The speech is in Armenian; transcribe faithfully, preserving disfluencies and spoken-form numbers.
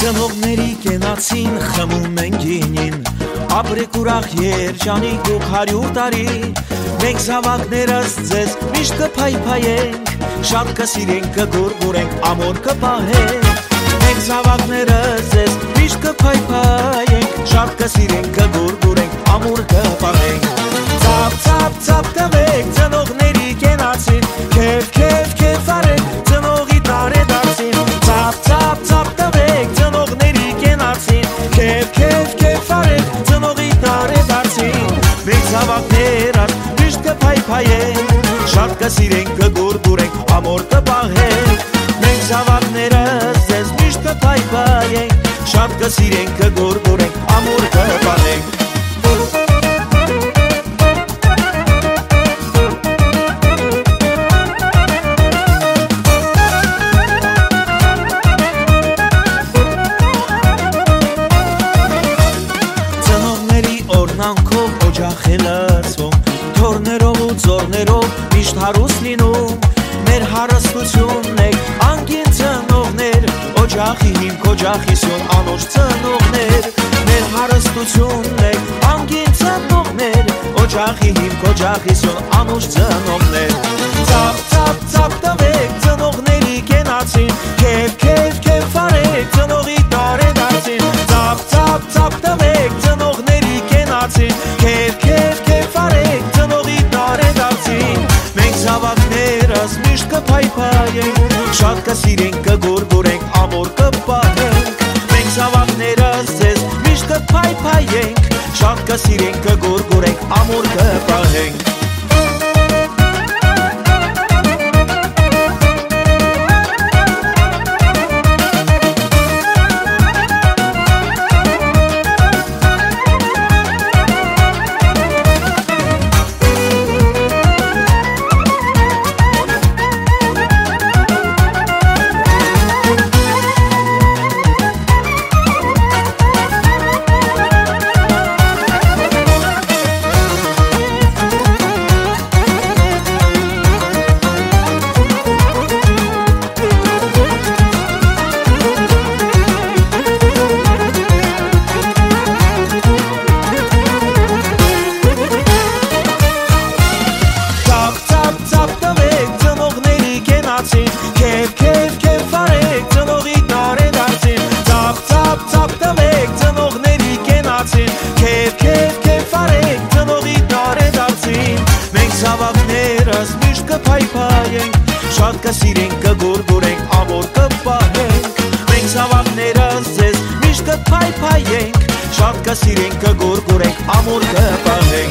Ծնողների կենացին խմում են գինին, ապրեք ուրախ երջանիկ ու հարյուր տարի, մենք զավակներս ձեզ միշտ կփայփայենք, շատ կսիրենք, կգուրգուրենք, ամոր կպահենք, մենք զավակներս ձեզ միշտ կփայփայենք, շատ կսիրենք, կգուրգուրենք, ամոր կպահենք, ծափ, ծափ, ծափ տվեք ծնողների կենացին, քեֆ, քեֆ, քեֆ արեք ծնողի տարեդարձին, ծափ, ծափ, ծափ տվեք ծնողների կենացին, քեֆ, քեֆ, քեֆ արեք ծնողի տարեդարձին, մենք զավակներս միշտ կփայփայենք, շատ կսիրենք, կգուրգուրենք, ամոր կպահենք, մենք զավակներս ձեզ միշտ կփայփայենք, շատ կսիրենք, կգուրգուրենք, ամոր կպահենք. Օրնանքով օջախ է լցվում, թորներով ու ձորներով միշտ հարուստ լինում, մեր հարստությունն եք անկին ծնողներ, օջախի հիմք, օջախի սյուն, անուշ ծնողներ, մեր հարստությունն եք անկին ծնողներ, օջախի հիմք, օջախի սյուն, անուշ ծնողներ, ծափ, ծափ, ծափ տվեք ծնողների կենացին, քեֆ, քեֆ, քեֆ արեք ծնողի տարեդարձին, ծափ, ծափ, ծափ տվեք ծնողների Քեֆ, քեֆ, քեֆ արեք ծնողի տարեդարձին, մենք զավակներս միշտ կփայփայենք, շատ կսիրենք, կգուրգուրենք, ամոր կպահենք, մենք զավակներս ձեզ միշտ կփայփայենք, շատ կսիրենք, կգուրգուրենք, ամոր կպահենք. Քեֆ, քեֆ, քեֆ արեք ծնողի տարեդարձին, ծափ, ծափ, ծափ տվեք ծնողների կենացին, քեֆ, քեֆ, քեֆ արեք ծնողի տարեդարձին, մենք զավակներս միշտ կփայփայենք, շատ կսիրենք, կգուրգուրենք, ամոր կպահենք, մենք զավակներս ձեզ միշտ կփայփայենք, շատ կսիրենք, կգուրգուրենք, ամոր կպահենք.